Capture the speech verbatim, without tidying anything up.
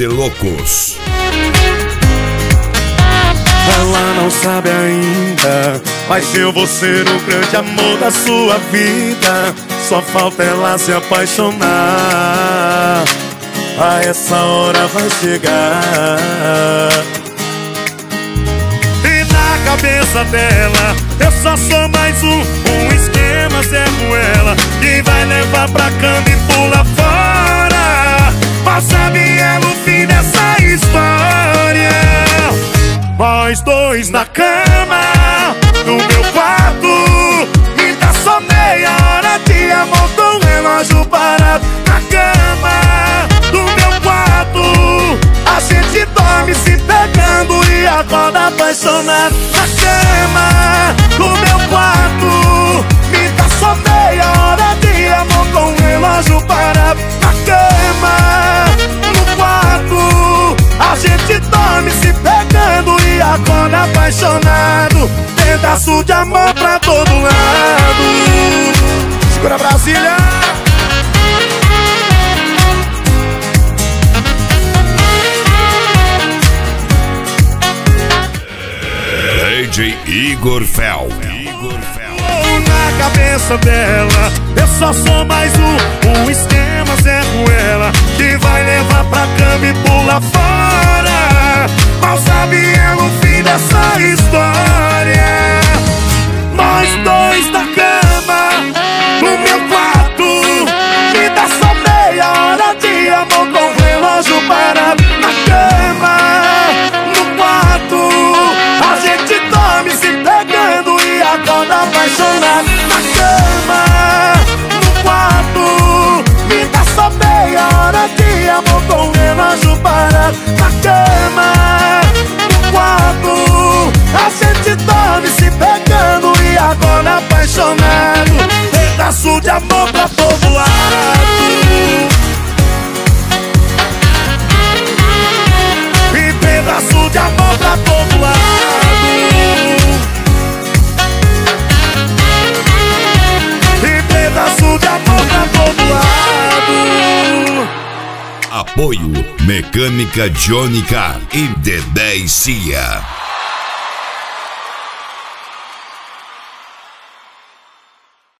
de loucos. Ela não sabe ainda, mas eu vou ser o grande amor da sua vida. Só falta ela se apaixonar. A essa hora vai chegar. E na cabeça dela eu só sou mais um, um esquema certo ela, que vai levar pra cama e pula fora. Mas sabe ela o fim dessa história? Nós dois na cama, no meu quarto, me dá só meia hora de amor com o relógio parado. Na cama, no meu quarto, a gente dorme se pegando e acorda apaixonado. Na cama, no meu quarto, me dá só meia hora de amor com o relógio parado. Na cama, no quarto, a gente dorme se pegando e acorda apaixonado. Pedaço de amor pra todo lado. Segura Brasília. D J Igor Fel. Igor Fel. Na cabeça dela eu só sou mais um, um esquema certo ela, que vai levar pra cama e pula fora. Mal sabe ela o fim dessa história. Nós dois na cama, no meu quarto, me dá só meia hora de amor com o relógio parado. Na cama, no quarto, a gente dorme se pegando e acorda apaixonado. Na cama, no quarto, me dá só meia hora de amor com o relógio parado. Na cama, no quarto, a gente dorme se pegando e acorda apaixonado. Pedaço de amor pra todo lado. E pedaço de amor pra todo lado. E pedaço de amor pra todo lado. Apoio Mecânica Johnny Car e Dedé e Cia.